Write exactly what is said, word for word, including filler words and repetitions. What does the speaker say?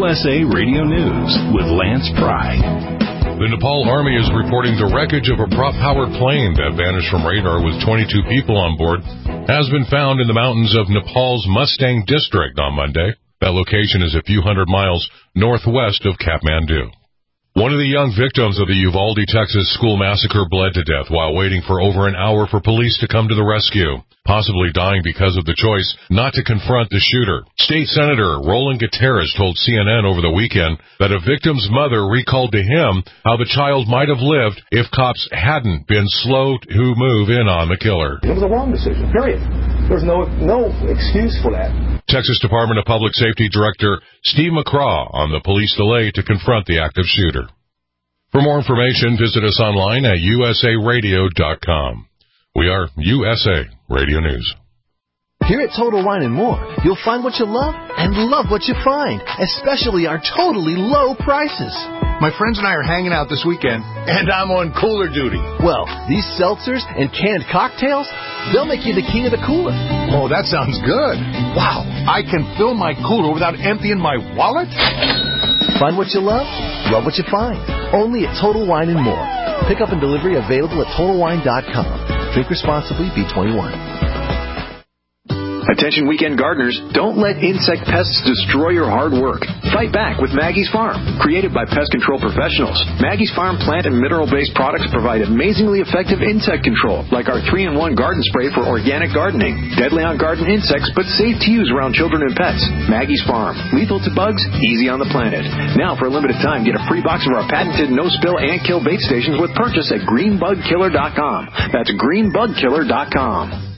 U S A Radio News with Lance Pry. The Nepal Army is reporting the wreckage of a prop-powered plane that vanished from radar with twenty-two people on board has been found in the mountains of Nepal's Mustang District on Monday. That location is a few hundred miles northwest of Kathmandu. One of the young victims of the Uvalde, Texas school massacre bled to death while waiting for over an hour for police to come to the rescue, possibly dying because of the choice not to confront the shooter. State Senator Roland Gutierrez told C N N over the weekend that a victim's mother recalled to him how the child might have lived if cops hadn't been slow to move in on the killer. It was a wrong decision, period. There's no no excuse for that. Texas Department of Public Safety Director Steve McCraw on the police delay to confront the active shooter. For more information, visit us online at U S A radio dot com. We are U S A Radio News. Here at Total Wine and More, you'll find what you love and love what you find, especially our totally low prices. My friends and I are hanging out this weekend, and I'm on cooler duty. Well, these seltzers and canned cocktails, they'll make you the king of the cooler. Oh, that sounds good. Wow, I can fill my cooler without emptying my wallet? Find what you love, love what you find. Only at Total Wine and More. Pickup and delivery available at Total Wine dot com. Drink responsibly, B twenty-one. Attention weekend gardeners, don't let insect pests destroy your hard work. Fight back with Maggie's Farm. Created by pest control professionals, Maggie's Farm plant and mineral-based products provide amazingly effective insect control, like our three in one garden spray for organic gardening. Deadly on garden insects, but safe to use around children and pets. Maggie's Farm. Lethal to bugs, easy on the planet. Now, for a limited time, get a free box of our patented no-spill and kill bait stations with purchase at green bug killer dot com. That's green bug killer dot com.